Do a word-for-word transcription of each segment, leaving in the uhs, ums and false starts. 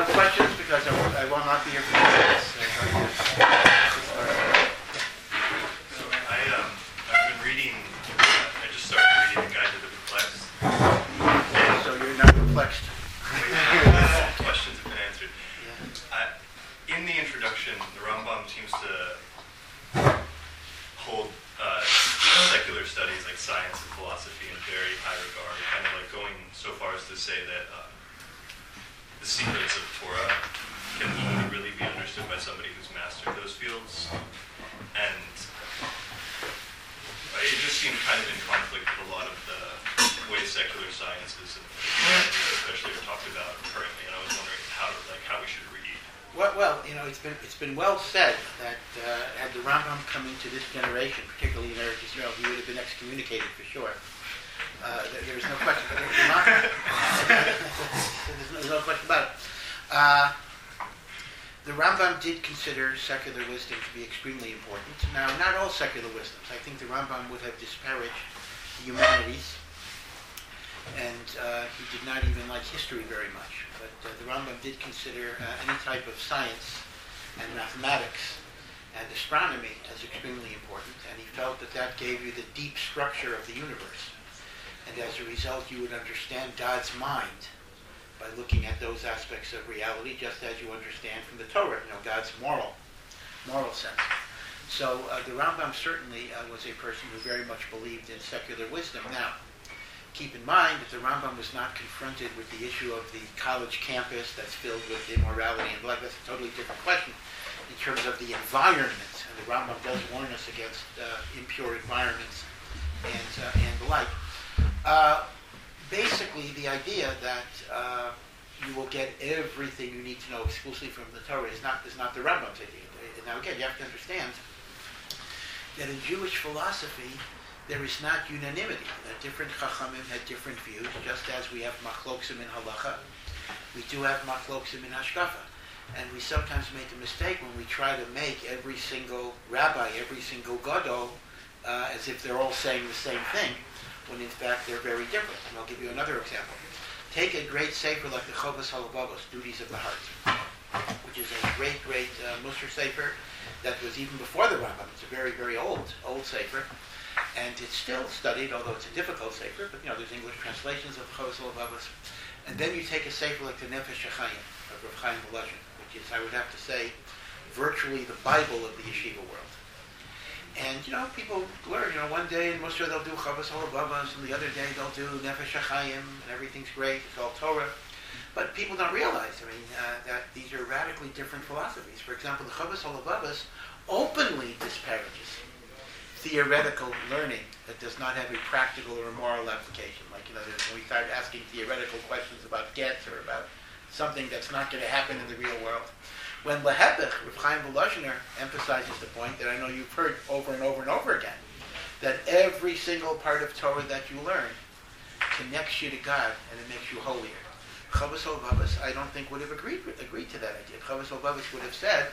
no questions because I will, I will not be here for two minutes. So I, um, I've been reading, uh, I just started reading The Guide to the Perplexed. So you're not perplexed. Questions have been answered. Yeah. Uh, in the introduction, the Rambam seems to hold uh, secular studies like science and philosophy in very high regard, kind of like going so far as to say that uh, the secrets of Torah can only really be understood by somebody who's mastered those fields. And it just seemed kind of in conflict with a lot of the way secular sciences, and especially, are talked about currently. And I was wondering how, like, how we should read. Well, well, you know, it's been it's been well said that uh, had the Rambam come into this generation, particularly in Eretz Yisrael, he would have been excommunicated for sure. Uh, there, there's no question. But there's, not, there's, no, there's no question about it. Uh, the Rambam did consider secular wisdom to be extremely important. Now, not all secular wisdoms. I think the Rambam would have disparaged the humanities, and uh, he did not even like history very much. But uh, the Rambam did consider uh, any type of science and mathematics and astronomy as extremely important, and he felt that that gave you the deep structure of the universe. And as a result, you would understand God's mind by looking at those aspects of reality, just as you understand from the Torah, you know, God's moral, moral sense. So uh, the Rambam certainly uh, was a person who very much believed in secular wisdom. Now, keep in mind that the Rambam was not confronted with the issue of the college campus that's filled with immorality and blood. That's a totally different question in terms of the environment. And the Rambam does warn us against uh, impure environments and, uh, and the like. Uh, basically, the idea that uh, you will get everything you need to know exclusively from the Torah is not, is not the Rambam's idea. Now, again, you have to understand that in Jewish philosophy, there is not unanimity. That different chachamim had different views, just as we have machloksim in halacha. We do have machloksim in hashkafa. And we sometimes make a mistake when we try to make every single rabbi, every single gadol, uh, as if they're all saying the same thing, when in fact they're very different. And I'll give you another example. Take a great sefer like the Chovas Halevavos, Duties of the Heart, which is a great, great uh, Musar sefer that was even before the Rambam. It's a very, very old, old sefer. And it's still studied, although it's a difficult sefer, but you know, there's English translations of Chovas Halevavos. And then you take a sefer like the Nefesh HaChaim of Rav Chaim Volozhin, which is, I would have to say, virtually the Bible of the yeshiva world. And, you know, people learn, you know, one day in Musar they'll do Chovas Halevavos, and the other day they'll do Nefesh HaChaim, and everything's great, it's all Torah. But people don't realize, I mean, uh, that these are radically different philosophies. For example, the Chovas Halevavos openly disparages theoretical learning that does not have a practical or a moral application. Like, you know, when we start asking theoretical questions about gets or about something that's not going to happen in the real world. When Lehepech, Rav Chaim Volozhin emphasizes the point that I know you've heard over and over and over again, that every single part of Torah that you learn connects you to God and it makes you holier. Chovas Halevavos, I don't think, would have agreed with, agreed to that idea. Chovas Halevavos would have said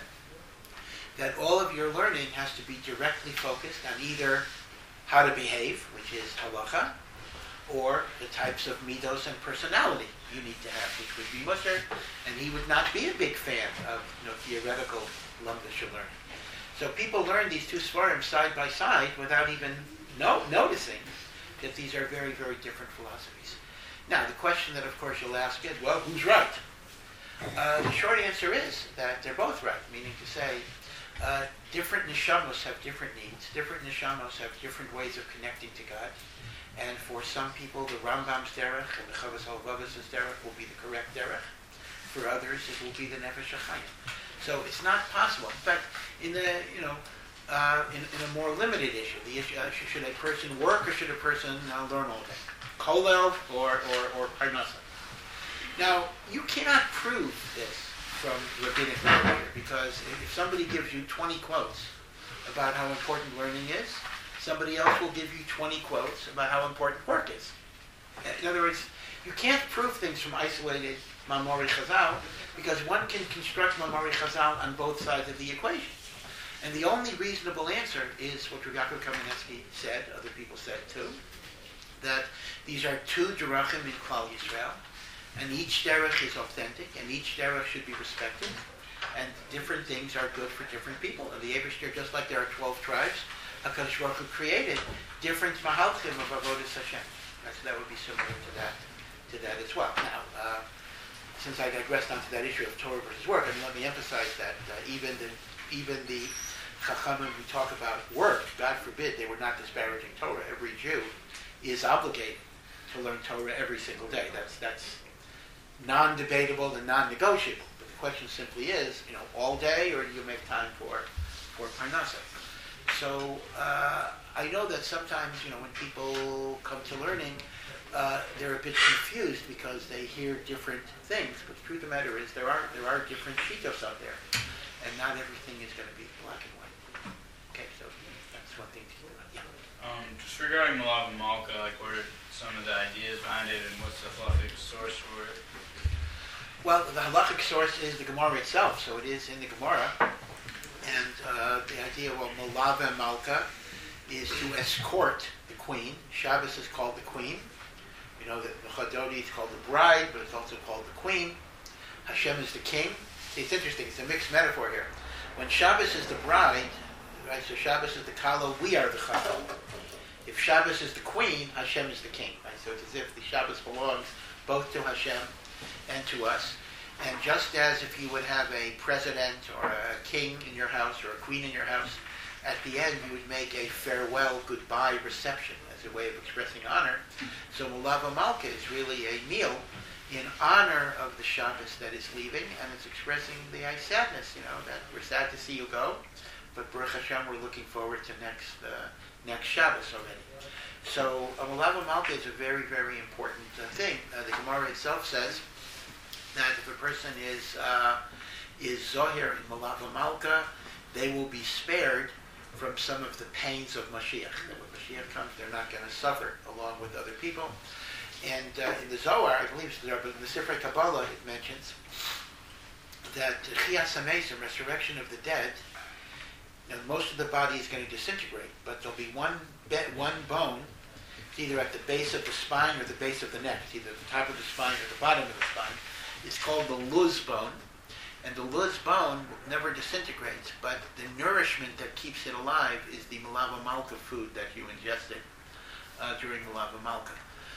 that all of your learning has to be directly focused on either how to behave, which is halacha, or the types of midos and personality you need to have, which would be Musar, and he would not be a big fan of, you know, theoretical lumdish learning. So people learn these two svarim side by side without even no, noticing that these are very, very different philosophies. Now, the question that, of course, you'll ask is, well, who's right? Uh, the short answer is that they're both right, meaning to say, Uh, different neshamos have different needs. Different neshamos have different ways of connecting to God. And for some people, the Rambam's derech and the Chovas Halevavos' derech will be the correct derech. For others, it will be the Nefesh HaChaim. So it's not possible. In fact, in the you know, uh, in, in a more limited issue, the issue uh, should a person work or should a person uh, learn all day? Kolel or or or Parnasa. Now, you cannot prove this from rabbinic literature, because if somebody gives you twenty quotes about how important learning is, somebody else will give you twenty quotes about how important work is. In other words, you can't prove things from isolated Mamori Chazal, because one can construct Mamori Chazal on both sides of the equation. And the only reasonable answer is what Rav Yaakov Kamenetsky said, other people said too, that these are two derachim in Klal Yisrael, And each derech is authentic, and each derech should be respected. And different things are good for different people. And the Eibishter, just like there are twelve tribes, HaKadosh Baruch Hu created different mahalchim of Avodas Hashem. That's, that would be similar to that, to that as well. Now, uh, since I digressed onto that issue of Torah versus work, I mean, let me emphasize that uh, even the even the Chachamim who talk about work, God forbid, they were not disparaging Torah. Every Jew is obligated to learn Torah every single day. That's that's non-debatable and non-negotiable. But the question simply is, you know, all day, or do you make time for for parnasa? So uh, I know that sometimes, you know, when people come to learning, uh, they're a bit confused because they hear different things. But the truth of the matter is, there are there are different shitos out there, and not everything is going to be black and white. Okay, so that's one thing to do. Yeah. Um, just regarding Malava Malka, like what are some of the ideas behind it, and what's the halachic source for it? Well, the halachic source is the Gemara itself, so it is in the Gemara. And uh, the idea of Malava Malka is to escort the queen. Shabbos is called the queen. You know, the, the Chadodi is called the bride, but it's also called the queen. Hashem is the king. See, it's interesting. It's a mixed metaphor here. When Shabbos is the bride, right, so Shabbos is the Kalo, we are the Chacham. If Shabbos is the queen, Hashem is the king. Right? So it's as if the Shabbos belongs both to Hashem and to us. And just as if you would have a president or a king in your house or a queen in your house, at the end you would make a farewell, goodbye reception as a way of expressing honor. So Malava Malka is really a meal in honor of the Shabbos that is leaving, and it's expressing the sadness, you know, that we're sad to see you go, but Baruch Hashem, we're looking forward to next uh, next Shabbos already. So a Malava Malka is a very, very important uh, thing. Uh, the Gemara itself says that if a person is uh, is Zohir in Malava Malka, they will be spared from some of the pains of Mashiach. That when Mashiach comes, they're not going to suffer along with other people. And uh, in the Zohar, I believe it's there, but in the Sifrei Kabbalah, it mentions that Chiyas HaMesim, resurrection of the dead, you know, most of the body is going to disintegrate, but there'll be one be- one bone, either at the base of the spine or the base of the neck, it's either the top of the spine or the bottom of the spine. It's called the Luz bone, and the Luz bone never disintegrates, but the nourishment that keeps it alive is the Malava Malka food that you ingested uh, during Malava Malka.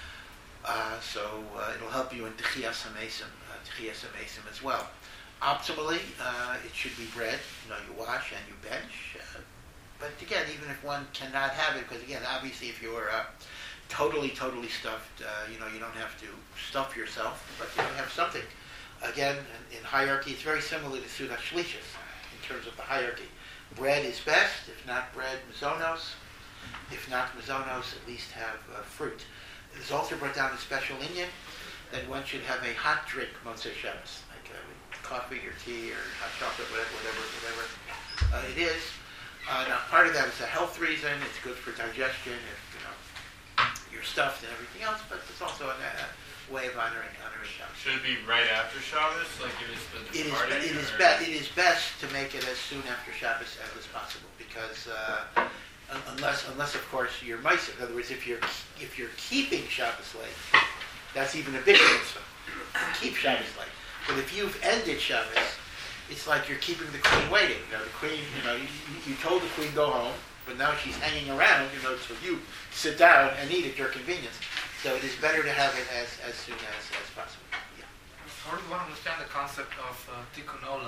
Uh, so uh, it'll help you in Techiyas HaMesim, uh, Techiyas HaMesim as well. Optimally, uh, it should be bread. You know, you wash and you bench. Uh, but again, even if one cannot have it, because again, obviously, if you're uh, totally, totally stuffed, uh, you know, you don't have to stuff yourself, but you know, have something. Again, in, in hierarchy, it's very similar to Suda Shlishis in terms of the hierarchy. Bread is best. If not bread, mizonos. If not mizonos, at least have uh, fruit. It's also brought down a special Indian that one should have a hot drink Motzei Shabbos, like uh, coffee or tea or hot chocolate, whatever, whatever, whatever uh, it is. Uh, now, part of that is a health reason. It's good for digestion if you know you're stuffed and everything else, but it's also a, a way of honoring honoring Shabbos. Should it be right after Shabbos, like it is the It is, departing? it is, or- be- it is best to make it as soon after Shabbos as possible, because uh, un- unless, unless of course you're meiser. In other words, if you're if you're keeping Shabbos late, that's even a bigger mitzvah. Keep Shabbos late. But if you've ended Shabbos, it's like you're keeping the queen waiting. You know, the queen. You know, you, you told the queen go home, but now she's hanging around. You know, so you sit down and eat at your convenience. So it is better to have it as, as soon as, as possible. Yeah. How do one understand the concept of uh, Tikkun Olam?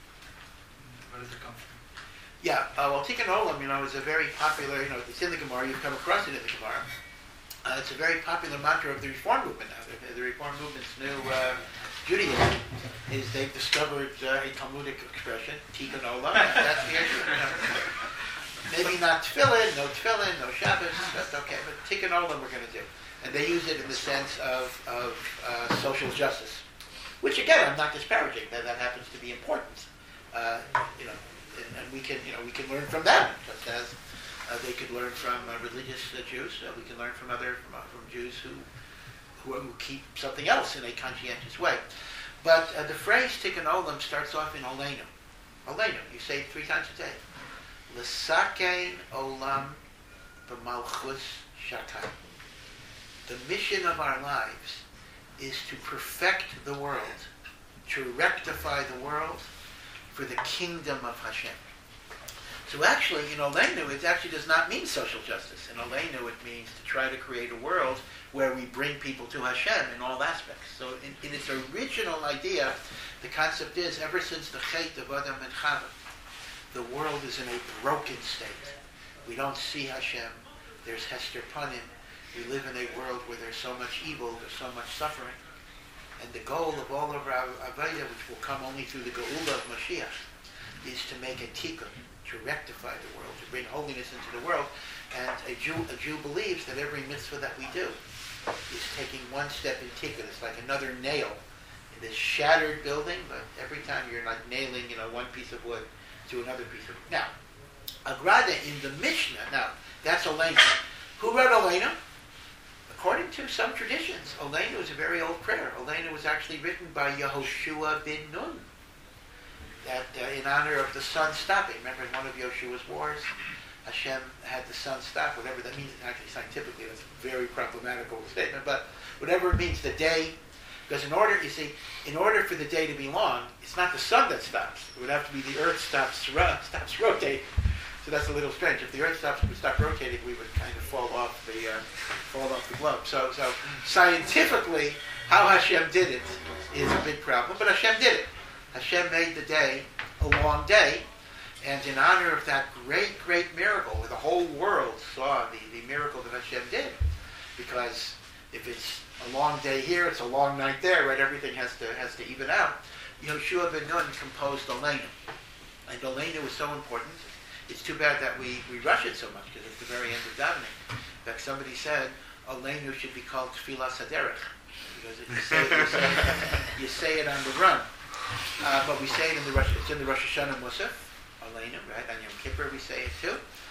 Where does it come from? Yeah, uh, well, Tikkun Olam, you know, is a very popular, you know, it's in the Gemara, you've come across it in the Gemara. Uh, it's a very popular mantra of the Reform movement now. The, the Reform movement's new uh, Judaism is they've discovered uh, a Talmudic expression, Tikkun Olam, and that's the issue. You know. Maybe not tefillin, no tefillin, no Shabbos, that's okay, but Tikkun Olam we're going to do. And they use it in the sense of, of uh, social justice, which again, I'm not disparaging, that that happens to be important. Uh, you know, and, and we can, you know, we can learn from them, just as uh, they could learn from uh, religious uh, Jews. Uh, we can learn from other, from, uh, from Jews who, who who keep something else in a conscientious way. But uh, the phrase Tikkun Olam starts off in Oleinu. Oleinu, you say it three times a day. L'sakein olam b'malchus shakai. The mission of our lives is to perfect the world, to rectify the world for the kingdom of Hashem. So actually, in Oleinu, it actually does not mean social justice. In Oleinu, it means to try to create a world where we bring people to Hashem in all aspects. So in, in its original idea, the concept is, ever since the Chet of Adam and Chava, the world is in a broken state. We don't see Hashem. There's Hester Panim. We live in a world where there's so much evil, there's so much suffering. And the goal of all of our Avaya, which will come only through the Geula of Mashiach, is to make a tikkun, to rectify the world, to bring holiness into the world. And a Jew, a Jew believes that every mitzvah that we do is taking one step in tikkun. It's like another nail in this shattered building, but every time you're like nailing, you know, one piece of wood to another piece of wood. Now, Agrada in the Mishnah, now, that's Oleinu. Who wrote Oleinu? According to some traditions, Oleinu is a very old prayer. Oleinu was actually written by Yehoshua bin Nun, that uh, in honor of the sun stopping. Remember, in one of Yeshua's wars, Hashem had the sun stop, whatever that means. Actually, scientifically, that's a very problematical statement, but whatever it means, the day, because in order, you see, in order for the day to be long, it's not the sun that stops. It would have to be the earth stops, stops rotating. So that's a little strange. If the Earth stops, would stop rotating, we would kind of fall off the uh, fall off the globe. So, so scientifically, how Hashem did it is a big problem. But Hashem did it. Hashem made the day a long day, and in honor of that great, great miracle, where the whole world saw the, the miracle that Hashem did, because if it's a long day here, it's a long night there, right? Everything has to has to even out. Yehoshua ben Nun composed Oleinu, and Oleinu is so important. It's too bad that we, we rush it so much, because it's the very end of davening. In fact, somebody said, Oleinu should be called Tfilas Haderech, because if you say it, you say it, you say it on the run. Uh, but we say it in the Rosh, it's in the Rosh Hashanah Musaf, Oleinu, right? On Yom Kippur we say it too.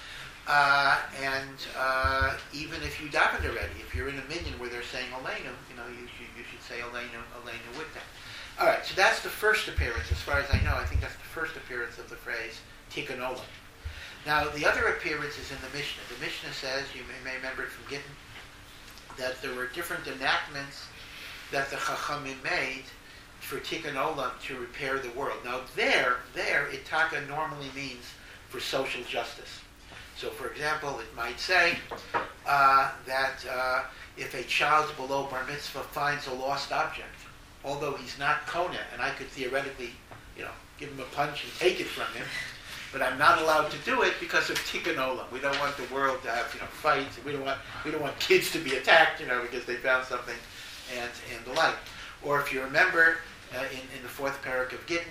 Uh, and uh, even if you davened already, if you're in a minyan where they're saying Oleinu, you know, you should, you should say Oleinu, Oleinu with them. All right, so that's the first appearance, as far as I know. I think that's the first appearance of the phrase Tikkun Olam. Now, the other appearance is in the Mishnah. The Mishnah says, you may, may remember it from Gittin, that there were different enactments that the Chachamim made for Tikkun Olam to repair the world. Now, there, there, Itaka normally means for social justice. So, for example, it might say uh, that uh, if a child below bar mitzvah finds a lost object, although he's not Kona, and I could theoretically, you know, give him a punch and take it from him, but I'm not allowed to do it because of Tikkun Olam. We don't want the world to have, you know, fights. We don't want we don't want kids to be attacked, you know, because they found something, and and the like. Or if you remember, uh, in in the fourth parak of Gittin,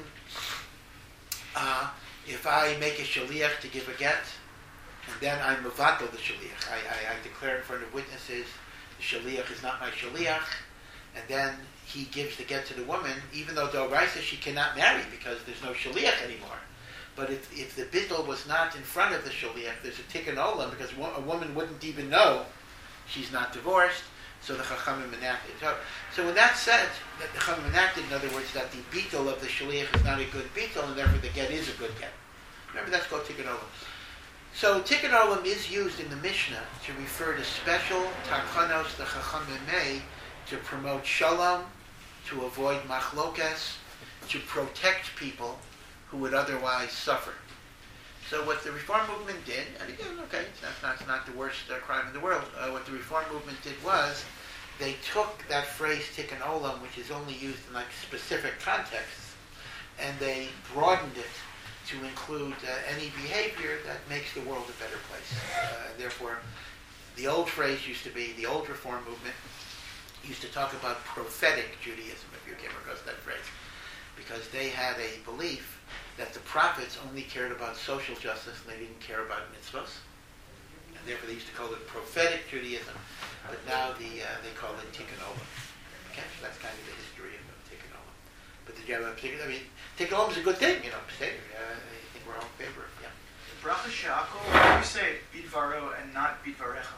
uh, if I make a shaliach to give a get, and then I mevatel the shaliach, I, I I declare in front of witnesses, the shaliach is not my shaliach, and then he gives the get to the woman, even though Doraisa she cannot marry because there's no shaliach anymore. But if, if the bittul was not in front of the shaliach, there's a tikkun olam, because a woman wouldn't even know she's not divorced, so the chachamim enacted. So, so when that's said, that the chachamim enacted, in other words, that the bittul of the shaliach is not a good bittul, and therefore the get is a good get. Remember, that's called tikkun olam. So tikkun olam is used in the Mishnah to refer to special takanos the chachamim made to promote shalom, to avoid machlokas, to protect people who would otherwise suffer. So what the Reform movement did, and again, okay, it's not, it's not, it's not the worst uh, crime in the world, uh, what the Reform movement did was, they took that phrase tikkun olam, which is only used in like specific contexts, and they broadened it to include uh, any behavior that makes the world a better place. Uh, therefore, the old phrase used to be, the old Reform movement used to talk about prophetic Judaism, if you came across that phrase, because they had a belief that the prophets only cared about social justice and they didn't care about mitzvahs. And therefore they used to call it prophetic Judaism, but now the uh, they call it tikkun olam. Okay, so that's kind of the history of tikkun olam. But did you have a particular, I mean, tikkun olam is a good thing, you know, say, uh, I think we're all in favor of it, yeah. The bracha she'akol, why do you say bidvaro and not bidvarecha?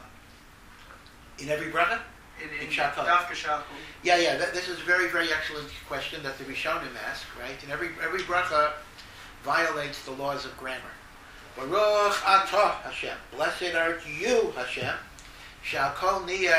In every bracha? In, in, In Shakol. Dafka she'akol. Yeah, yeah, that, this is a very, very excellent question that the Rishonim ask, right? And every every bracha violates the laws of grammar. Baruch atah Hashem. Blessed art you, Hashem. Sha'akol niya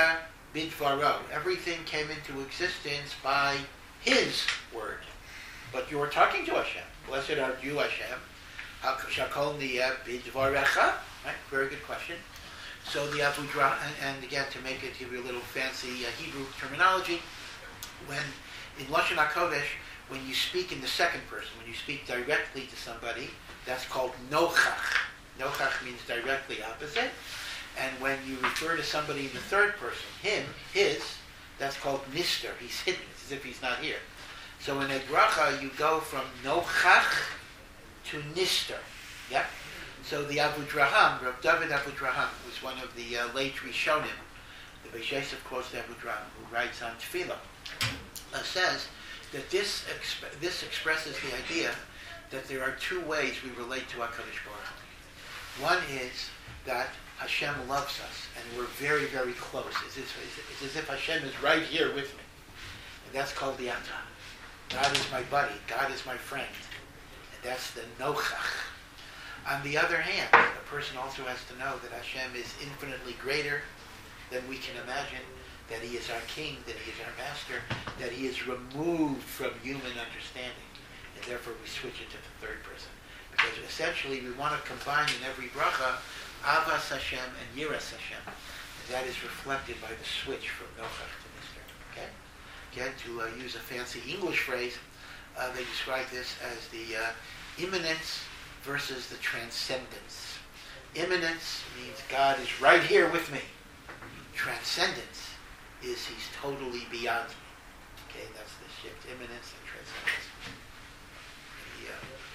bidvaro. Everything came into existence by His word. But you were talking to Hashem. Blessed are you, Hashem. Shakol niyeh bidvarecha. Right? Very good question. So the Avodah, and, and again to make it, give you a little fancy uh, Hebrew terminology, when in Lashon HaKodesh, when you speak in the second person, when you speak directly to somebody, that's called nochach. Nochach means directly opposite. And when you refer to somebody in the third person, him, his, that's called nister. He's hidden. It's as if he's not here. So in a bracha, you go from nochach to nister. Yeah? So the Avudraham, Rav David Avudraham, was one of the uh, late Rishonim, the Beis Yosef quotes the Avudraham, who writes on Tefillah, uh, says that this exp- this expresses the idea that there are two ways we relate to HaKadosh Baruch Hu. One is that Hashem loves us, and we're very, very close. It's as, it's as if Hashem is right here with me. And that's called the Ata. God is my buddy. God is my friend. And that's the Nochach. On the other hand, a person also has to know that Hashem is infinitely greater than we can imagine, that He is our King, that He is our Master, that He is removed from human understanding. And therefore we switch it to the third person. Because essentially we want to combine in every bracha Avas Hashem and Yiras Hashem. And that is reflected by the switch from Nochach to Nister. Okay? Again, to uh, use a fancy English phrase, uh, they describe this as the uh, immanence versus the transcendence. Immanence means God is right here with me. Transcendence is He's totally beyond me. Okay, that's the shift. Immanence and transcendence. The,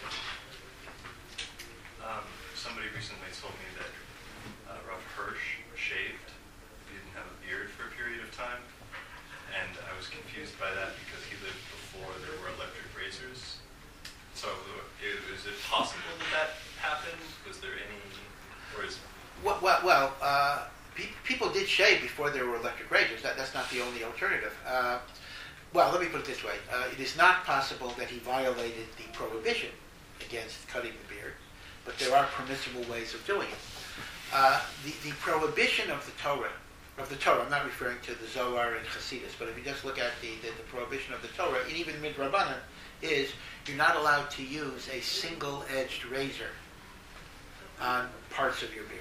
uh, um, somebody recently told me that uh, Rav Hirsch shaved. He didn't have a beard for a period of time. And I was confused by that because he lived before there were electric razors. So is it possible that that happened? Was there any, or is... well, well, well uh, pe- people did shave before there were electric razors. That, that's not the only alternative. Uh, well, let me put it this way. Uh, it is not possible that he violated the prohibition against cutting the beard, but there are permissible ways of doing it. Uh, the, the prohibition of the Torah, of the Torah, I'm not referring to the Zohar and Chassidus, but if you just look at the, the, the prohibition of the Torah, and even Midrabanan, is you're not allowed to use a single-edged razor on parts of your beard.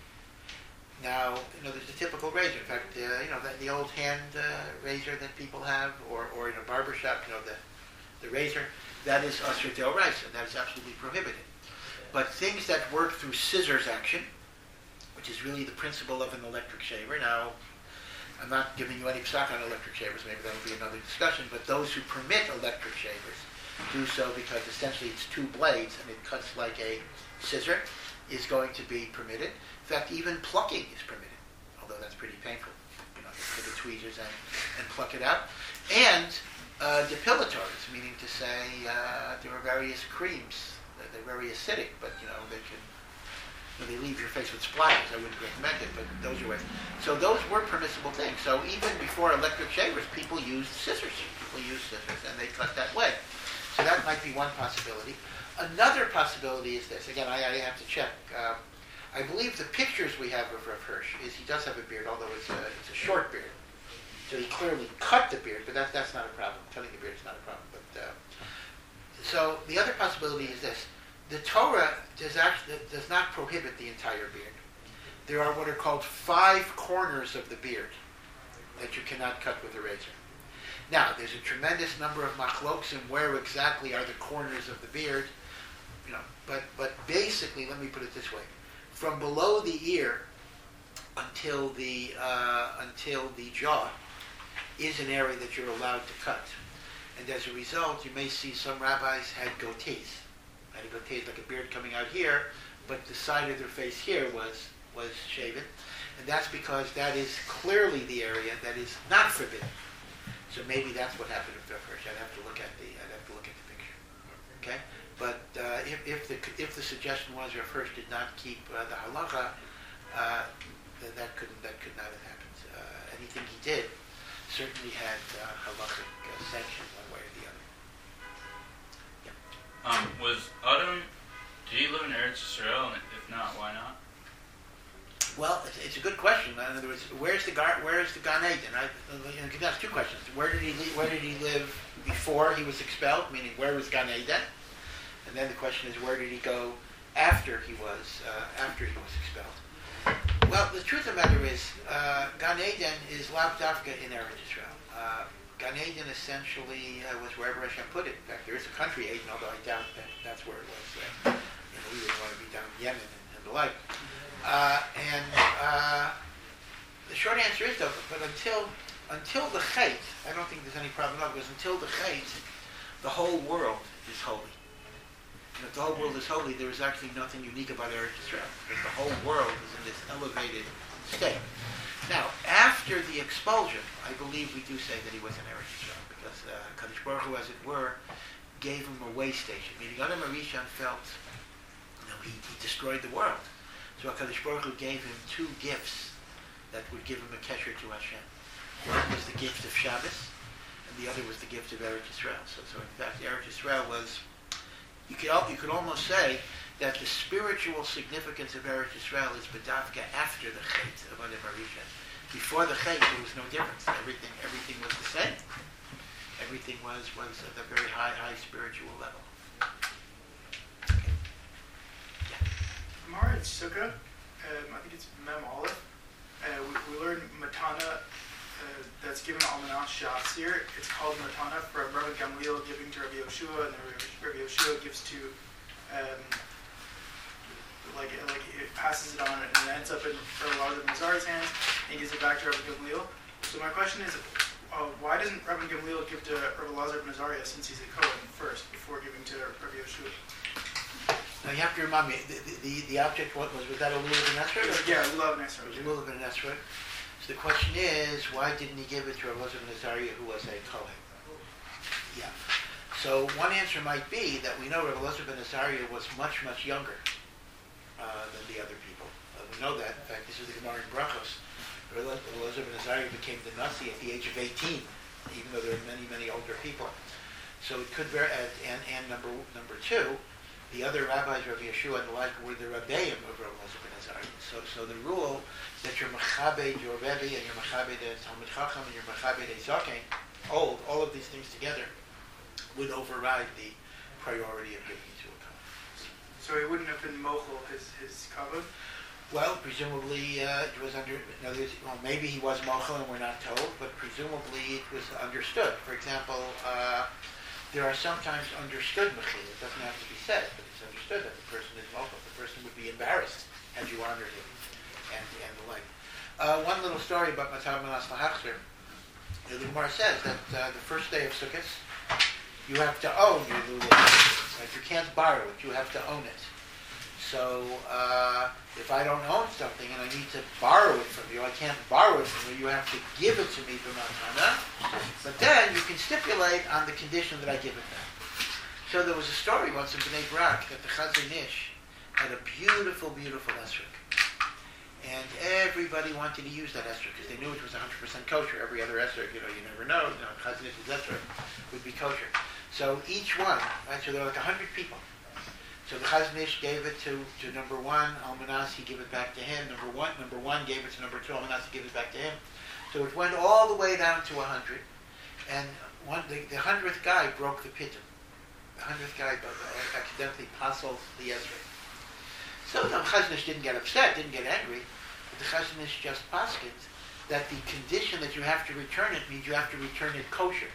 Now, you know, there's a typical razor. In fact, uh, you know, the, the old hand uh, razor that people have, or, or in a barber shop, you know, the, the razor, that is Asher Deoraisa, and that is absolutely prohibited. But things that work through scissors action, which is really the principle of an electric shaver. Now, I'm not giving you any stock on electric shavers, maybe that'll be another discussion, but those who permit electric shavers do so because essentially it's two blades and it cuts like a scissor, is going to be permitted. In fact, even plucking is permitted, although that's pretty painful. You know, take the tweezers and, and pluck it out. And uh, depilatories, meaning to say uh, there are various creams. They're, they're very acidic, but you know, they can, you know, they leave your face with splatters. I wouldn't recommend it, but those are ways. So those were permissible things. So even before electric shavers, people used scissors. People used scissors and they cut that way. So that might be one possibility. Another possibility is this. Again, I, I have to check. Uh, I believe the pictures we have of Rav Hirsch is he does have a beard, although it's a, it's a short beard. So he clearly cut the beard, but that, that's not a problem. Cutting the beard is not a problem. But uh, so the other possibility is this. The Torah does, actually, does not prohibit the entire beard. There are what are called five corners of the beard that you cannot cut with a razor. Now, there's a tremendous number of machloks in where exactly are the corners of the beard, you know. But but basically, let me put it this way: from below the ear until the uh, until the jaw is an area that you're allowed to cut. And as a result, you may see some rabbis had goatees. Had a goatee like a beard coming out here, but the side of their face here was was shaven, and that's because that is clearly the area that is not forbidden. So maybe that's what happened with Rav Hirsch. I'd have to look at the I'd have to look at the picture. Okay, but uh, if, if the if the suggestion was Rav Hirsch did not keep uh, the halacha, uh, then that couldn't that could not have happened. Uh, anything he did certainly had uh, halachic uh, sanction one way or the other. Yeah. Um, was Adam, did he live in Eretz Yisrael? And if not, why not? Well, it's, it's a good question. In other words, where's the Gar, where's the Gan Eden? I, you know, you can ask two questions. Where did he li- where did he live before he was expelled? Meaning, where was Gan Eden? And then the question is, where did he go after he was uh, after he was expelled? Well, the truth of the matter is, uh, Gan Eden is Lav Dafka in Eretz Yisrael. Uh, Gan Eden essentially uh, was wherever Hashem put it. In fact, there is a country Eden, although I doubt that that's where it was. Uh, you know, we would want to be down in Yemen and, and the like. Uh, and uh, the short answer is, though, but until until the Chait, I don't think there's any problem at all, because until the Chait, the whole world is holy. And if the whole world is holy, there is actually nothing unique about Eretz Yisrael, because the whole world is in this elevated state. Now, after the expulsion, I believe we do say that he was in Eretz Yisrael, because uh, Kadosh Baruch Hu, as it were, gave him a way station. Meaning, Adam Arishan felt, you know, he, he destroyed the world. So HaKadosh Baruch Hu gave him two gifts that would give him a kesher to Hashem. One was the gift of Shabbos, and the other was the gift of Eretz Yisrael. So, so in fact, Eretz Yisrael was, you could, you could almost say that the spiritual significance of Eretz Yisrael is B'davka after the Chet of Adam Arishan. Before the Chet, there was no difference. Everything, everything was the same. Everything was, was at a very high, high spiritual level. Gemara in Sukkah, um, I think it's Mem Aleph. Uh, we, we learn Matana uh, that's given to Almanas Shas here. It's called Matana from Rabbi Gamliel giving to Rabbi Yoshua, and then Rabbi Yoshua gives to, um, like, like it passes it on, and it ends up in Rabbi Elazar ben Azariah's hands, and he gives it back to Rabbi Gamliel. So my question is, uh, why doesn't Rabbi Gamliel give to Rabbi Elazar ben Azariah since he's a Kohen first, before giving to Rabbi Yoshua? Now you have to remind me, the, the, the object was, was that a Lulav and Esrog? Yeah, Lulav and Esrog. It was a Lulav and Esrog. So the question is, why didn't he give it to Rabbi Elazar ben Azariah, who was a Kohen? Yeah. So one answer might be that we know Rabbi Elazar ben Azariah was much, much younger uh, than the other people. Uh, we know that. In fact, this is the Gemara in Brachos. Rabbi Elazar ben Azariah became the Nasi at the age of eighteen, even though there are many, many older people. So it could be, and, and, and number number two, the other rabbis, Rabbi Yeshua and the like, were the Rabbeim of Rabbi Elazar ben Azariah. So, so the rule that you're Machabed your Rebbe and you're Machabed a Talmid Chacham and you're Machabed a Zaken, old, all of these things together would override the priority of giving to a Kohen. So he wouldn't have been Mochel, his, his Kavod? Well, presumably uh, it was under, in other words, well, maybe he was Mochel and we're not told, but presumably it was understood. For example, uh, there are sometimes understood mechil. It doesn't have to be said, but it's understood that the person is mochel. The person would be embarrassed had you honored him, and and the like. Uh, one little story about Matam Manas Lahachzer. The Gemara says that uh, the first day of Sukkot, you have to own your lulav. Like you can't borrow it; you have to own it. So uh, if I don't own something and I need to borrow it from you, I can't borrow it from you. You have to give it to me b'matana. But then you can stipulate on the condition that I give it back. So there was a story once in Bnei Brak that the Chazon Ish had a beautiful, beautiful esrog. And everybody wanted to use that esrog because they knew it was one hundred percent kosher. Every other esrog, you know, you never know, you know, Chazon Ish's esrog would be kosher. So each one, right, so there were like one hundred people. So the Chazon Ish gave it to, to number one, Almanas, he gave it back to him. Number one, number one gave it to number two, Almanas, he gave it back to him. So it went all the way down to a hundred, and one, the, the hundredth guy broke the pitum. The hundredth guy accidentally passled the esrog. So the Chazon Ish didn't get upset, didn't get angry, but the Chazon Ish just passed that the condition that you have to return it means you have to return it kosher.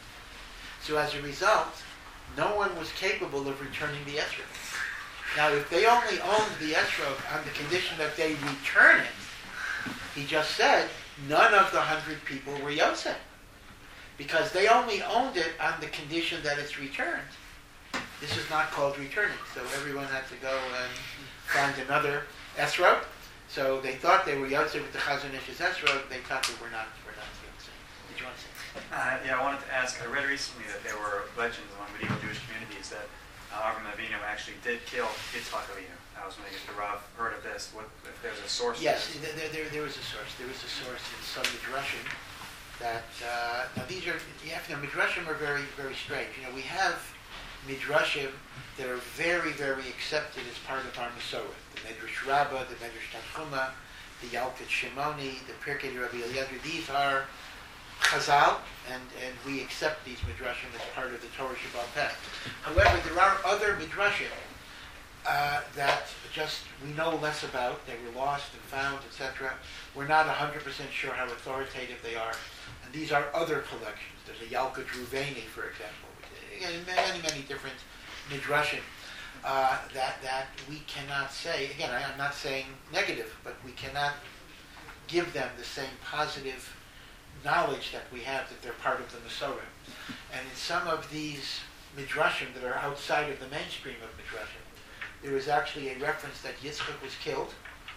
So as a result, no one was capable of returning the esrog. Now, if they only owned the esrog on the condition that they return it, he just said none of the hundred people were Yosef, because they only owned it on the condition that it's returned. This is not called returning, so everyone had to go and find another esrog. So they thought they were Yosef with the Chazon Ish's esrog. They thought they were not. Were not Yosef. Did you want to say? Uh, yeah, I wanted to ask. I read recently that there were legends among medieval Jewish communities that uh, Avram Avinu actually did kill Yitzchak Avinu. I was wondering if the Rav heard of this. What if there's a source? Yes, for there, there, there was a source. There was a source in some midrashim that uh, now these are you have to know midrashim are very very strange. You know we have midrashim that are very very accepted as part of our Masorah. The Medrash Rabbah, the Medrash Tanchuma, the Yalkut Shimoni, the Pirkei Rabbi Eliezer. These are Chazal, and, and we accept these midrashim as part of the Torah Shebaal Peh. However, there are other midrashim uh, that just we know less about. They were lost and found, et cetera. We're not one hundred percent sure how authoritative they are. And these are other collections. There's a Yalkut Ruveni, for example. Again, many, many different midrashim uh, that, that we cannot say. Again, I, I'm not saying negative, but we cannot give them the same positive knowledge that we have that they're part of the Masorah. And in some of these midrashim that are outside of the mainstream of midrashim, there is actually a reference that Yitzchak was killed.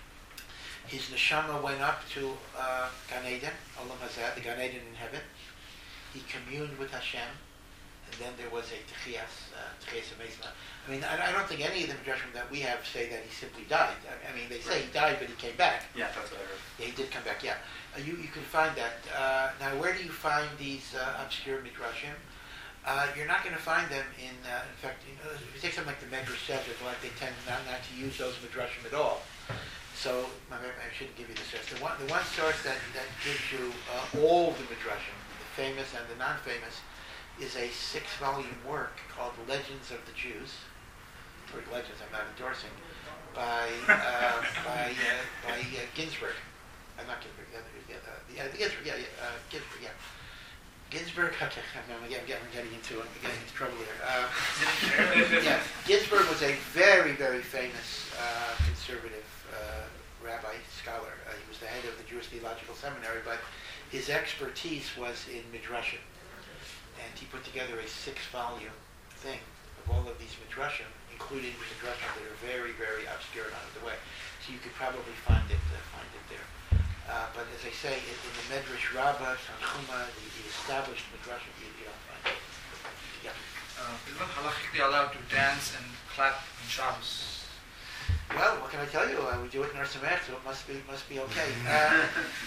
His neshama went up to uh, Gan Eden, Olam Hazeh, the Gan Eden in heaven. He communed with Hashem, and then there was a Techias, uh, Techias Amezna. I mean, I, I don't think any of the midrashim that we have say that he simply died. I, I mean, they say he died, but he came back. Yeah, that's what I heard. Yeah, he did come back, yeah. Uh, you, you can find that. Uh, now, where do you find these uh, obscure midrashim? Uh, you're not going to find them in, uh, in fact, you know, if you take something like the Medrash Sefer, like they tend not, not to use those midrashim at all. So, I shouldn't give you the source. The one, the one source that, that gives you uh, all the midrashim, the famous and the non-famous, is a six-volume work called Legends of the Jews, or Legends, I'm not endorsing, by uh, by uh, by uh, Ginsburg. I'm not Ginsburg. The other, the other, the, uh, the Ginsburg, yeah, yeah, uh, Ginsburg, yeah. Ginsburg. Okay, I'm, I'm, getting, I'm getting into I'm getting into trouble here. Uh, yeah, Ginsburg was a very, very famous uh, conservative uh, rabbi scholar. Uh, he was the head of the Jewish Theological Seminary, but his expertise was in midrashim. And he put together a six-volume thing of all of these midrashim, including the midrashim that are very, very obscure and out of the way. So you could probably find it, uh, find it there. Uh, but as I say, in, in the Medrash Rabbah, Tanchuma, the, the established midrashim, you, you don't find it. Yeah. Uh, is it halachically allowed to dance and clap on Shabbos? Well, what can I tell you? Uh, we do it in our Sameach, so it must be must be okay. Uh,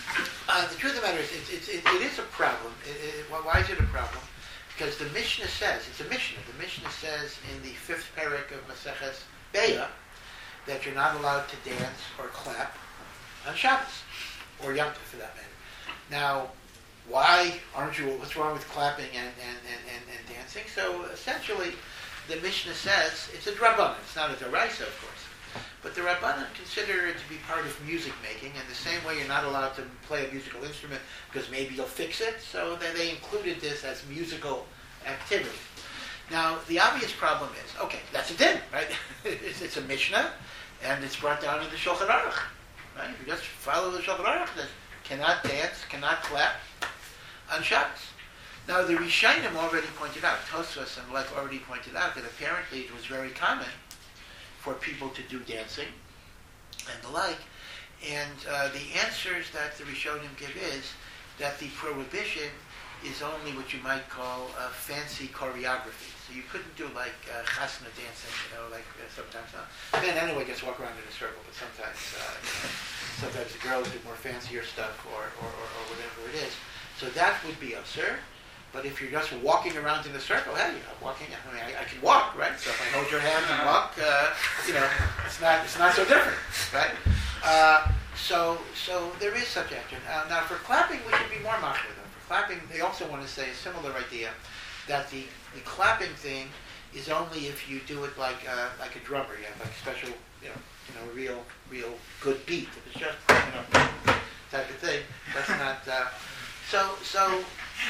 uh, the truth of the matter is, it, it, it, it is a problem. It, it, why is it a problem? Because the Mishnah says, it's a Mishnah, the Mishnah says in the fifth parak of Maseches Be'ah that you're not allowed to dance or clap on Shabbos, or Yom Tov for that matter. Now, why aren't you, what's wrong with clapping and, and, and, and, and dancing? So essentially, the Mishnah says, it's a Drabanan, it's not a Daraisa, of course. But the Rabbanan consider it to be part of music making, and the same way you're not allowed to play a musical instrument because maybe you'll fix it, so then they included this as musical activity. Now, the obvious problem is, okay, that's a din, right? it's, it's a Mishnah, and it's brought down in the Shulchan Aruch, right? If you just follow the Shulchan Aruch, that cannot dance, cannot clap on Shabbos. Now, the Rishonim already pointed out, Tosfos and Lev already pointed out that apparently it was very common for people to do dancing and the like. And uh, the answers that the Rishonim give is that the prohibition is only what you might call uh, fancy choreography. So you couldn't do like uh, chasna dancing, you know, like uh, sometimes. Uh, men anyway just walk around in a circle, but sometimes, uh, you know, sometimes the girls do more fancier stuff or, or, or, or whatever it is. So that would be absurd. But if you're just walking around in a circle, hey, I'm walking. I mean, I, I can walk, right? So if I hold your hand and walk, uh, you know, it's not it's not so different, right? Uh, so so there is such action. Uh, now for clapping, we should be more machmir. For clapping, they also want to say a similar idea that the, the clapping thing is only if you do it like uh, like a drummer. You have like special, you know, you know, real real good beat. If it's just you know type of thing, that's not. Uh, so so.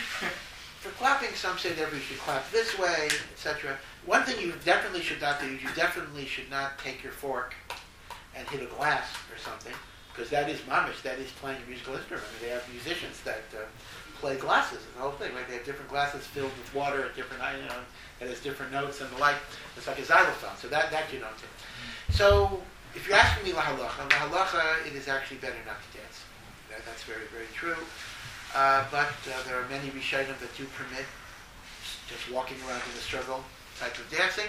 For clapping, some say that we should clap this way, et cetera. One thing you definitely should not do is you definitely should not take your fork and hit a glass or something, because that is mamish, that is playing a musical instrument. I mean, they have musicians that uh, play glasses, the whole thing, right? They have different glasses filled with water at different, you know, that has different notes and the like. It's like a xylophone, so that, that you don't do. So, if you're asking me la halacha, la halacha, it is actually better not to dance. That, that's very, very true. Uh, but uh, there are many Rishonim that do permit just walking around in a circle type of dancing.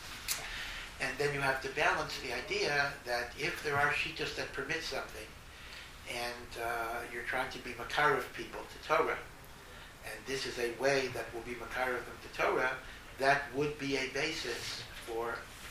And then you have to balance the idea that if there are shittos that permit something, and uh, you're trying to be makarav people to Torah, and this is a way that will be makarav them to Torah, that would be a basis for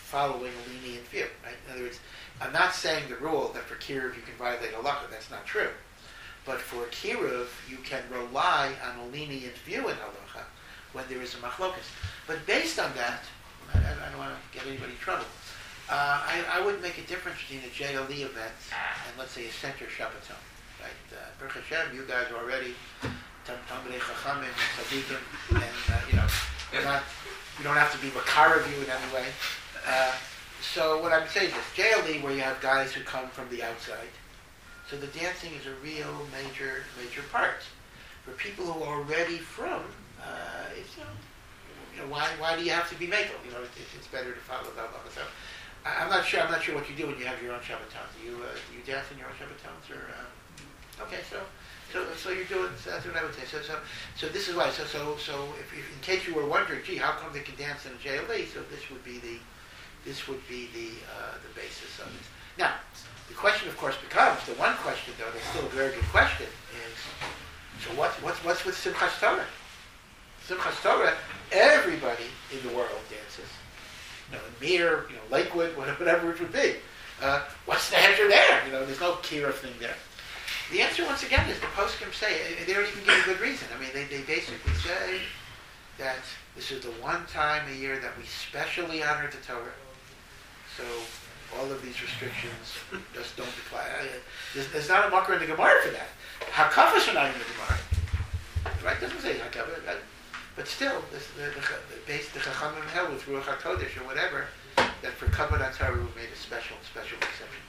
following a lenient view, right? In other words, I'm not saying the rule that for kiruv you can violate halacha. That's not true. But for kiruv, you can rely on a lenient view in halacha when there is a machlokas. But based on that, I, I don't want to get anybody in trouble. Uh, I, I would make a difference between a J L E event and, let's say, a center Shabbaton. Right? Uh, Baruch Hashem, you guys are already Talmidei Chachamim and Tzaddikim, and uh, you know, you're not, you don't have to be makar of you in any way. Uh, so what I'm saying is this: J L E, where you have guys who come from the outside. So the dancing is a real major, major part. For people who are already from, uh, it's, you know, you know, why, why do you have to be makel? You know, it, it's better to follow the halacha. So I, I'm not sure. I'm not sure what you do when you have your own Shabbatons. Do you, uh, do you dance in your own Shabbatons, or? Uh, okay, so, so, so you're doing. So that's what I would say. So, so, so this is why. So, so, so, if, if in case you were wondering, gee, how come they can dance in a J L E? So this would be the, this would be the, uh, the basis of it. Now. The question, of course, becomes, the one question, though, that's still a very good question, is, so what, what's, what's with Simchas Torah? Simchas Torah, everybody in the world dances. You know, in Mir, you know, Lakewood, whatever it would be. Uh, what's the answer there? You know, there's no kiruv thing there. The answer, once again, is the poskim say, they don't even give a good reason. I mean, they, they basically say that this is the one time a year that we specially honor the Torah. So, all of these restrictions just don't apply. There's, there's not a makar in the Gemara for that. Hakafas are not in the Gemara. Right? It doesn't say hakafas, right? But still, this, the, the, the base, the Chachamim held with Ruach HaKodesh or whatever, that for Kabbalah Torah we made a special, special exception.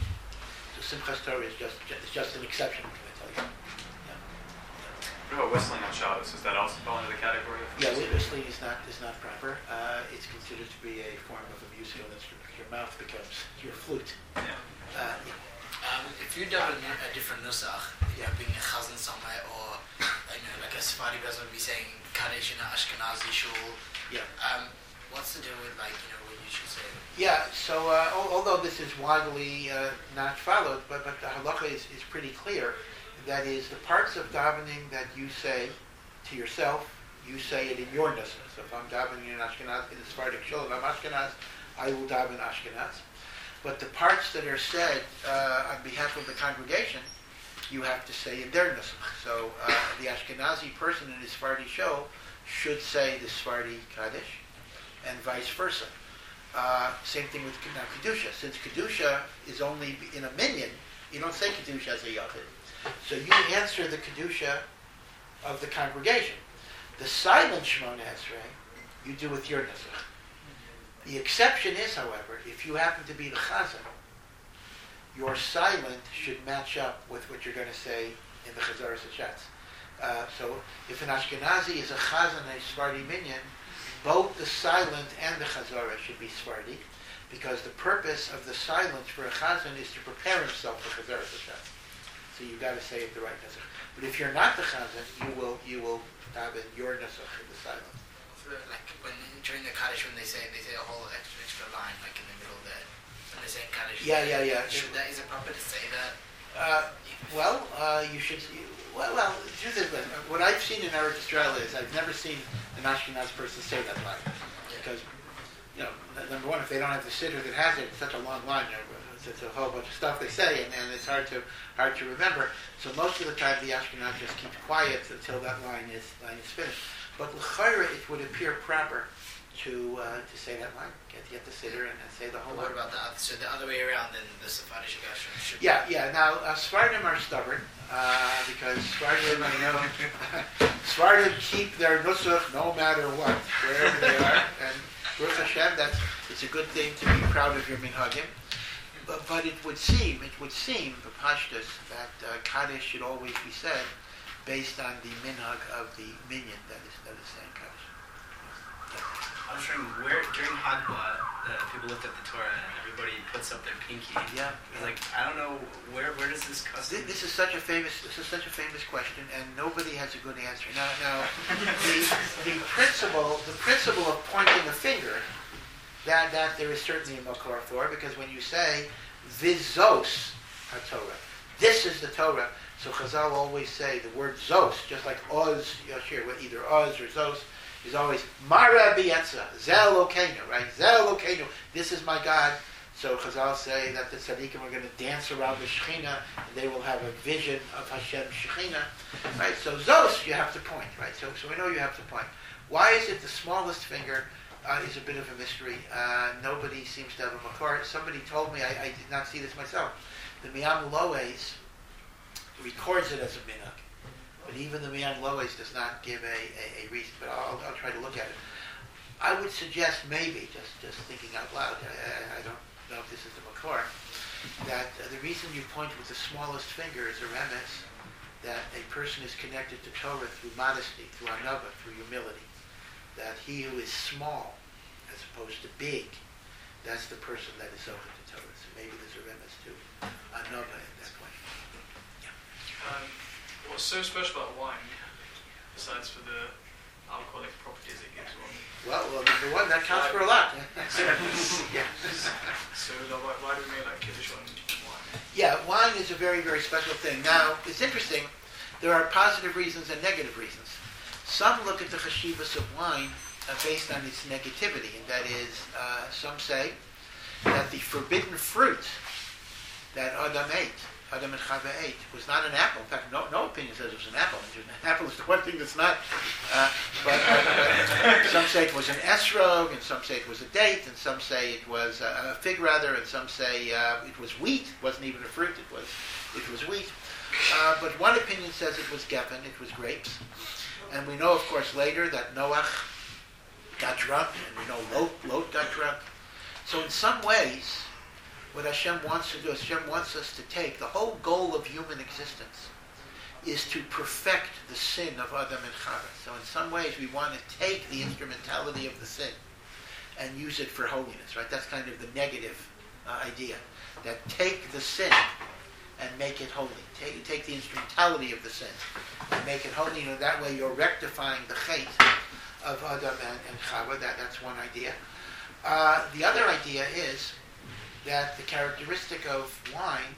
So Simchas Torah is just, it's just an exception, can I tell you? Yeah. What about whistling on Shabbos? Does that also fall into the category of? Yeah, whistling is not is not proper. Uh, it's considered to be a form of a musical instrument. Your mouth becomes your flute. Yeah. Uh, yeah. Um, if you do a, a different nusach, if you're being a chazan somewhere, or you know, like a Sephardi person would be saying Kaddish in an Ashkenazi shul. Yeah. Um, what's to do with like you know what you should say? Yeah. So uh, al- although this is widely uh, not followed, but but the halacha is, is pretty clear. That is, the parts of davening that you say to yourself, you say it in your nusach. So if I'm davening in Ashkenaz, in the Sephardic shul, if I'm Ashkenaz, I will daven Ashkenaz. But the parts that are said uh, on behalf of the congregation, you have to say in their nusach. So uh, the Ashkenazi person in his Sephardi show should say the Sephardi Kaddish, and vice versa. Uh, same thing with now, Kedusha. Since Kedusha is only in a minyan, you don't say Kedusha as a Yachid. So you answer the Kedusha of the congregation. The silent Shemona Esrei, you do with your nusach. The exception is, however, if you happen to be the chazan, your silent should match up with what you're going to say in the Chazaras Hashatz. Uh, so if an Ashkenazi is a chazan and a Sephardi minyan, both the silent and the Chazara should be Sephardi, because the purpose of the silence for a chazan is to prepare himself for Chazaras Hashatz. So you've got to say it the right nusach. But if you're not the chazan, you will you will daven your nusach in the silent. Like when during the Kaddish, when they say they say a whole extra extra line, like in the middle of the when they say Kaddish. Yeah, yeah, yeah. Should that is it proper to say that? Uh, well, uh, you should. You, well, well. The truth is, what I've seen in Eretz Yisrael is I've never seen an Ashkenaz person say that line, because you know, number one, if they don't have the siddur that has it, it's such a long line. You know, it's, it's a whole bunch of stuff they say, and, and it's hard to hard to remember. So most of the time, the Ashkenaz just keeps quiet until that line is line is finished. But l'chayra, it would appear proper to uh, to say that line, get get the siddur and, and say the whole What line. about the other, so the other way around? Then the Sephardi should should. Yeah, yeah. Now, uh, Sephardim are stubborn uh, because Sephardim, I know, Sephardim keep their nusach no matter what, wherever they are. And Baruch Hashem, that's it's a good thing to be proud of your minhagim. But, but it would seem, it would seem, the pashtus, that uh, Kaddish should always be said based on the minhag of the minyan that is that is saying Kaddish. I was wondering where during Hagla, uh, people looked at the Torah and everybody puts up their pinky. Yeah. It's like I don't know where where does this custom? This, this is such a famous this is such a famous question, and nobody has a good answer. Now, now the the principle the principle of pointing a finger, that that there is certainly a makor for, because when you say vizos haTorah, this is the Torah. So Chazal always say the word zos, just like oz yashir, either oz or zos, is always Mara Bietza, Zel Elokeinu, right? Zel Elokeinu, this is my God. So Chazal say that the tzaddikim are going to dance around the Shekhinah, and they will have a vision of Hashem Shekhinah, right? So Zos, you have to point, right? So, so we know you have to point. Why is it the smallest finger uh, is a bit of a mystery? Uh, nobody seems to have a makor. Somebody told me, I, I did not see this myself, the Miyam Loes records it as a minhag, but even the Miyam Loes does not give a, a, a reason, but I'll, I'll try to look at it. I would suggest maybe, just, just thinking out loud, I, I don't know if this is the makor, that uh, the reason you point with the smallest finger is a remes that a person is connected to Torah through modesty, through anava, through humility. That he who is small, as opposed to big, that's the person that is open to Torah. So maybe there's a remes to anava at that point. Yeah. Um, what's so special about wine, besides for the alcoholic properties it gives one? Well, well, number one, that counts for a lot. Yeah. So why, why do we make like Kiddush on wine? Yeah, wine is a very, very special thing. Now, it's interesting. There are positive reasons and negative reasons. Some look at the chashivas of wine uh, based on its negativity, and that is, uh, some say that the forbidden fruit that Adam ate, Adam and Chava ate, was not an apple. In fact, no, no opinion says it was an apple. An apple is the one thing that's not. Uh, but, uh, but some say it was an esrog, and some say it was a date, and some say it was a, a fig rather, and some say uh, it was wheat. It wasn't even a fruit. It was it was wheat. Uh, but one opinion says it was geffen. It was grapes. And we know, of course, later that Noach got drunk, and we know Lot, Lot got drunk. So in some ways, what Hashem wants to do, Hashem wants us to take, the whole goal of human existence is to perfect the sin of Adam and Chava. So in some ways we want to take the instrumentality of the sin and use it for holiness, right? That's kind of the negative uh, idea. That take the sin and make it holy. Take, take the instrumentality of the sin and make it holy. You know, that way you're rectifying the chait of Adam and, and Chava. That, that's one idea. Uh, the other idea is that the characteristic of wine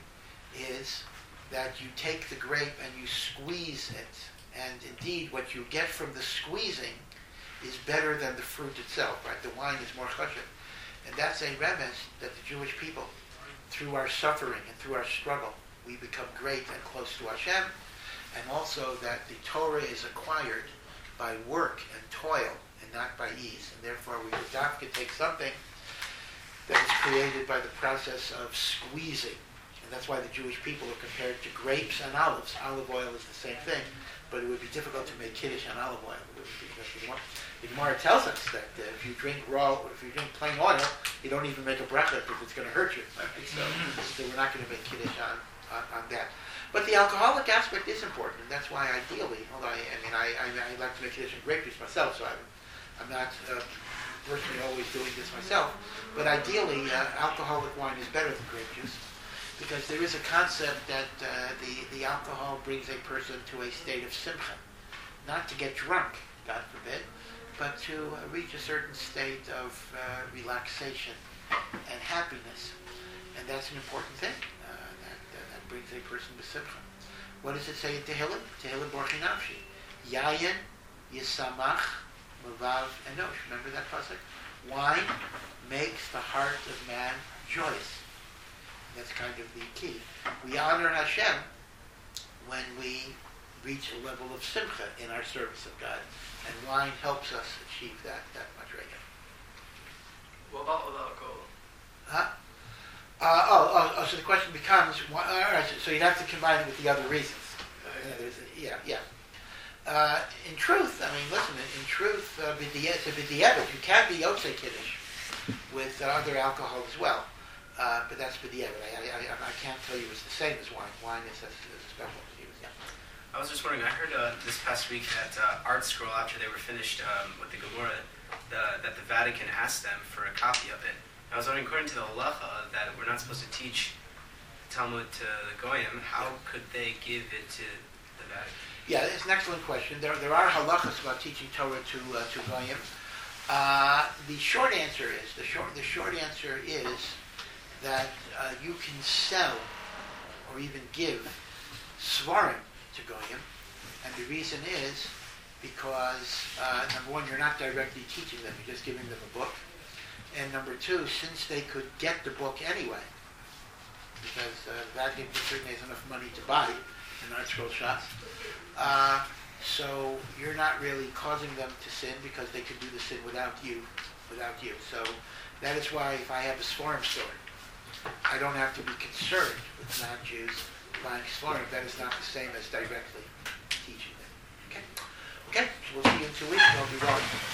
is that you take the grape and you squeeze it. And indeed, what you get from the squeezing is better than the fruit itself, right? The wine is more chashuv. And that's a remes that the Jewish people, through our suffering and through our struggle, we become great and close to Hashem. And also that the Torah is acquired by work and toil and not by ease. And therefore we would have to take something that was created by the process of squeezing. And that's why the Jewish people are compared to grapes and olives. Olive oil is the same thing, but it would be difficult to make Kiddush on olive oil. It would be, the Gemara tells us that uh, if you drink raw, if you drink plain oil, you don't even make a bracha because it's going to hurt you. Right? So, so we're not going to make Kiddush on, on, on that. But the alcoholic aspect is important, and that's why ideally, although I, I mean, I, I, I like to make Kiddush on grape juice myself, so I'm, I'm not uh, personally always doing this myself, but ideally, uh, alcoholic wine is better than grape juice, because there is a concept that uh, the, the alcohol brings a person to a state of simcha. Not to get drunk, God forbid, but to uh, reach a certain state of uh, relaxation and happiness. And that's an important thing. Uh, that, uh, that brings a person to simcha. What does it say in Tehillim? Tehillim Borchi Nafshi. Yayin, Yisamach, Mavav, Enosh. Remember that pasuk? Wine makes the heart of man joyous. That's kind of the key. We honor Hashem when we reach a level of simcha in our service of God, and wine helps us achieve that that much right now. What about other alcohol? Huh? Uh, oh, oh, oh, so the question becomes, why, all right, so, so you'd have to combine it with the other reasons. Uh, there's a, yeah, yeah. Uh, in truth, I mean, listen, in, in truth, uh, b'di'evet, you can be Yotzei Kiddush with uh, other alcohol as well. Uh, but that's b'di'evet. I, I, I, I can't tell you it's the same as wine. Wine is a, is a special. Yeah. I was just wondering, I heard uh, this past week that uh, Art Scroll, after they were finished um, with the Gemara, the, that the Vatican asked them for a copy of it. I was wondering, according to the halacha, that we're not supposed to teach Talmud to the Goyim, how could they give it to the Vatican? Yeah, it's an excellent question. There, there are halachas about teaching Torah to uh, to Goyim. Uh, the short answer is the short the short answer is that uh, you can sell or even give svarim to Goyim, and the reason is because, uh, number one, you're not directly teaching them, you're just giving them a book. And number two, since they could get the book anyway, because uh, Vatican certainly has enough money to buy in art scroll shops, uh, so you're not really causing them to sin because they could do the sin without you, without you. So that is why if I have a Sforim store, I don't have to be concerned with non-Jews buying Sforim. That is not the same as directly teaching them. Okay? Okay, so we'll see you in two weeks. I'll be well.